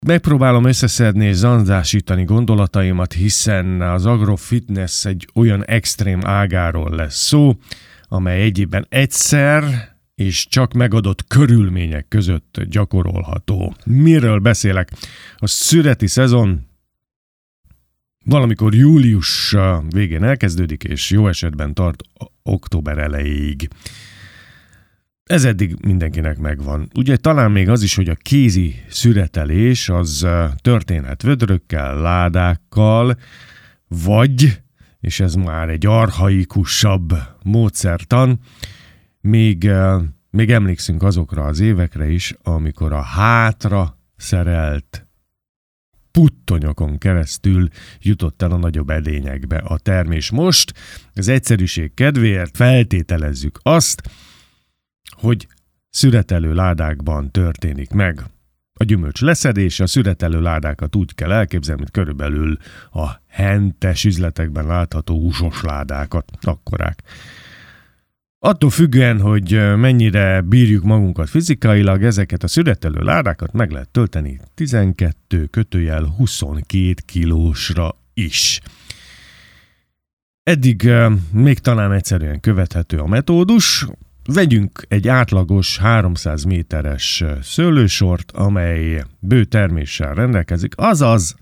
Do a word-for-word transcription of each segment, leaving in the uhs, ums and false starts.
Megpróbálom összeszedni és zanzásítani gondolataimat, hiszen az agrofitness egy olyan extrém ágáról lesz szó, amely egyébben egyszer és csak megadott körülmények között gyakorolható. Miről beszélek? A szüreti szezon valamikor július végén elkezdődik, és jó esetben tart október elejéig. Ez eddig mindenkinek megvan. Ugye talán még az is, hogy a kézi szüretelés az történhet vödrökkel, ládákkal, vagy, és ez már egy archaikusabb módszertan, még, még emlékszünk azokra az évekre is, amikor a hátra szerelt puttonyokon keresztül jutott el a nagyobb edényekbe a termés. Most az egyszerűség kedvéért feltételezzük azt, hogy szüretelő ládákban történik meg a gyümölcs leszedése. A szüretelő ládákat úgy kell elképzelni, mint körülbelül a hentes üzletekben látható húsos ládákat, akkorák. Attól függően, hogy mennyire bírjuk magunkat fizikailag, ezeket a szüretelő ládákat meg lehet tölteni tizenkettő kötőjel huszonkét kilósra is. Eddig még talán egyszerűen követhető a metódus. Vegyünk egy átlagos háromszáz méteres szőlősort, amely bő terméssel rendelkezik, azaz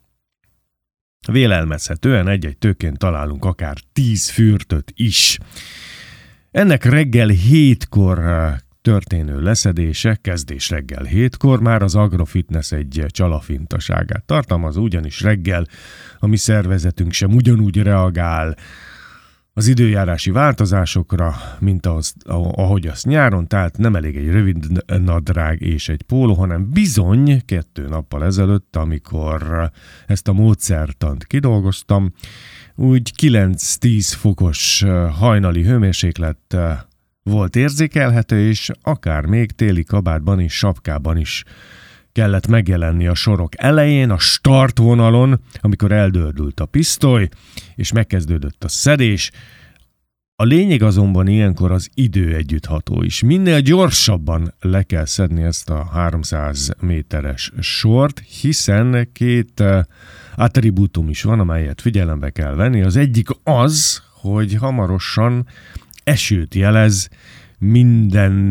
vélelmezhetően egy-egy tőkén találunk akár tíz fürtöt is. Ennek reggel hétkor történő leszedése, kezdés reggel hétkor már az agrofitness egy csalafintaságát tartalmaz, ugyanis reggel a mi szervezetünk sem ugyanúgy reagál az időjárási változásokra, mint az, ahogy azt nyáron, tehát nem elég egy rövid nadrág és egy póló, hanem bizony kettő nappal ezelőtt, amikor ezt a módszertant kidolgoztam, úgy kilenc-tíz fokos hajnali hőmérséklet volt érzékelhető, és akár még téli kabátban és sapkában is kellett megjelenni a sorok elején, a startvonalon, amikor eldördült a pisztoly, és megkezdődött a szedés. A lényeg azonban ilyenkor az idő együttható is. Minél gyorsabban le kell szedni ezt a háromszáz méteres sort, hiszen két attribútum is van, amelyet figyelembe kell venni. Az egyik az, hogy hamarosan esőt jelez minden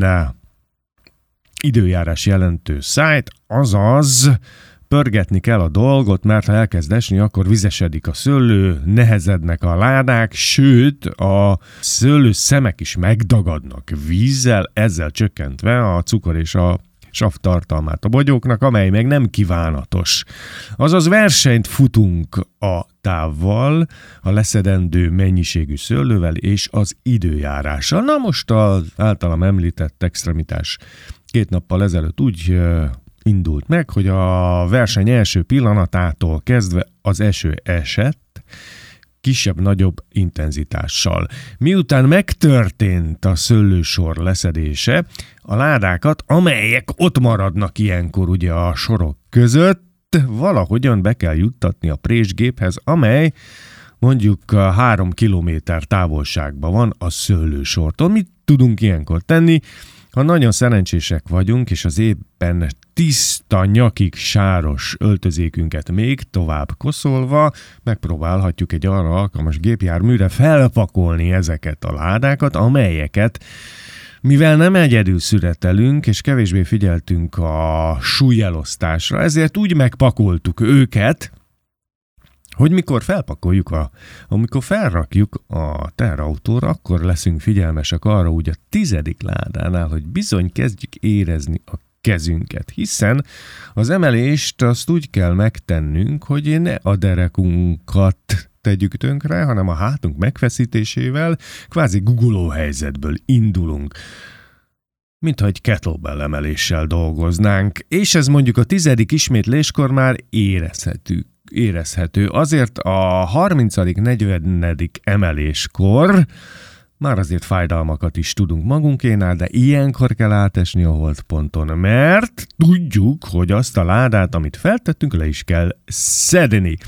időjárás jelentő szájt, azaz pörgetni kell a dolgot, mert ha elkezd esni, akkor vizesedik a szőlő, nehezednek a ládák, sőt a szőlő szemek is megdagadnak vízzel, ezzel csökkentve a cukor és a sav tartalmát a bogyóknak, amely meg nem kívánatos. Azaz versenyt futunk a távval, a leszedendő mennyiségű szőlővel és az időjárással. Na most az általam említett extremitás két nappal ezelőtt úgy indult meg, hogy a verseny első pillanatától kezdve az eső esett, kisebb-nagyobb intenzitással. Miután megtörtént a szőlősor leszedése, a ládákat, amelyek ott maradnak ilyenkor ugye a sorok között, valahogyan be kell juttatni a présgéphez, amely mondjuk három kilométer távolságban van a szőlősortól. Mit tudunk ilyenkor tenni? Ha nagyon szerencsések vagyunk, és az éppen tiszta, nyakig sáros öltözékünket még tovább koszolva, megpróbálhatjuk egy arra alkalmas gépjárműre felpakolni ezeket a ládákat, amelyeket, mivel nem egyedül szüretelünk, és kevésbé figyeltünk a súlyelosztásra, ezért úgy megpakoltuk őket, hogy mikor felpakoljuk, a, amikor felrakjuk a teherautóra, akkor leszünk figyelmesek arra úgy a tizedik ládánál, hogy bizony kezdjük érezni a kezünket, hiszen az emelést azt úgy kell megtennünk, hogy ne a derekunkat tegyük tönkre, hanem a hátunk megfeszítésével kvázi gugguló helyzetből indulunk, mintha egy kettlebell emeléssel dolgoznánk, és ez mondjuk a tizedik ismétléskor már érezhető. érezhető. Azért a harmincadik negyvenedik emeléskor már azért fájdalmakat is tudunk magunkénál, de ilyenkor kell átesni a holdponton, mert tudjuk, hogy azt a ládát, amit feltettünk, le is kell szedni.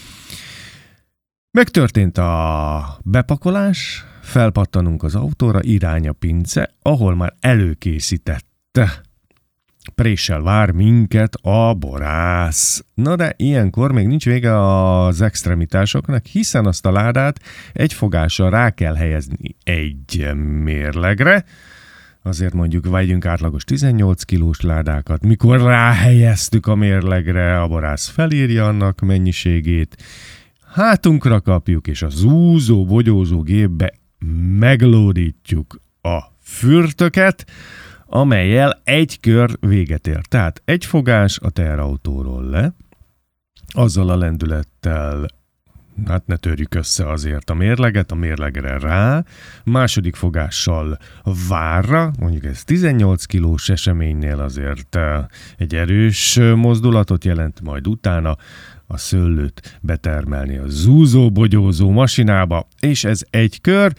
Megtörtént a bepakolás, felpattanunk az autóra, irány a pince, ahol már előkészítette préssel vár minket a borász. Na de ilyenkor még nincs vége az extremitásoknak, hiszen azt a ládát egy fogással rá kell helyezni egy mérlegre, azért mondjuk vegyünk átlagos tizennyolc kilós ládákat. Mikor ráhelyeztük a mérlegre, a borász felírja annak mennyiségét, hátunkra kapjuk, és a zúzó, bogyózó gépbe meglódítjuk a fürtöket, amellyel egy kör véget ér. Tehát egy fogás a teherautóról le, azzal a lendülettel, hát ne törjük össze azért a mérleget, a mérlegre rá, második fogással várra, mondjuk ez tizennyolc kilós eseménynél azért egy erős mozdulatot jelent, majd utána a szőlőt betermelni a zúzó-bogyózó masinába, és ez egy kör.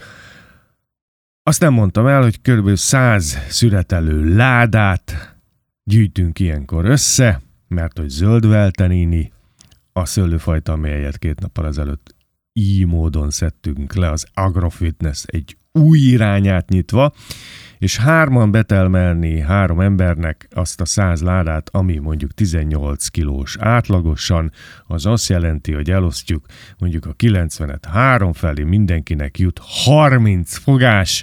Azt nem mondtam el, hogy kb. száz szüretelő ládát gyűjtünk ilyenkor össze, mert hogy zöld Veltenini, a szőlőfajta, amelyet két nappal ezelőtt így módon szedtünk le, az Agrofitness egy új irányát nyitva, és hárman betelmelni három embernek azt a száz ládát, ami mondjuk tizennyolc kilós átlagosan, az azt jelenti, hogy elosztjuk mondjuk a kilencvenet három felé, mindenkinek jut harminc fogás.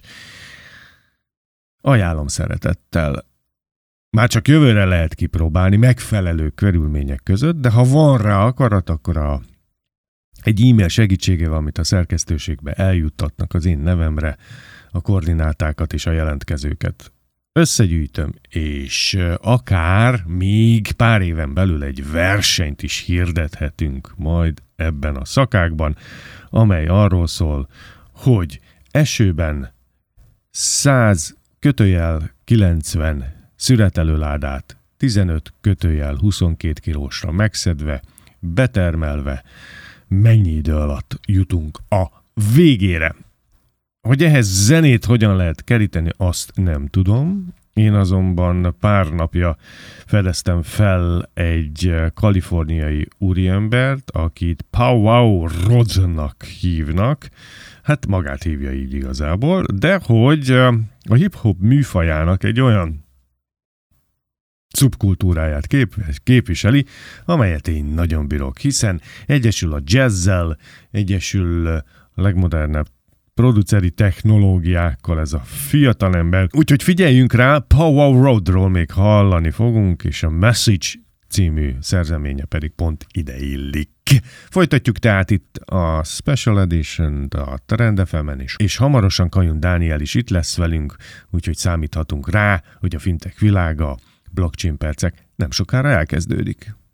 Ajánlom szeretettel. Már csak jövőre lehet kipróbálni megfelelő körülmények között, de ha van rá akarat, akkor a, egy e-mail segítségével, amit a szerkesztőségbe eljuttatnak az én nevemre, a koordinátákat és a jelentkezőket összegyűjtöm, és akár még pár éven belül egy versenyt is hirdethetünk majd ebben a szakákban, amely arról szól, hogy esőben száz kötőjel kilencven szüretelőládát tizenöt kötőjel huszonkét kilósra megszedve, betermelve, mennyi idő alatt jutunk a végére. Hogy ehhez zenét hogyan lehet keríteni, azt nem tudom. Én azonban pár napja fedeztem fel egy kaliforniai úriembert, akit Powwow Rodnak hívnak. Hát magát hívja így igazából, de hogy a hip-hop műfajának egy olyan szubkultúráját kép, képviseli, amelyet én nagyon bírok, hiszen egyesül a jazzzel, egyesül a legmodernebb produceri technológiákkal ez a fiatalember. Úgyhogy figyeljünk rá, Powwow Rodról még hallani fogunk, és a Message című szerzeménye pedig pont ide illik. Folytatjuk tehát itt a Special Edition-t a Trend ef emen is, és hamarosan Kajun Dániel is itt lesz velünk, úgyhogy számíthatunk rá, hogy a fintech világa, blockchain percek nem sokára elkezdődik.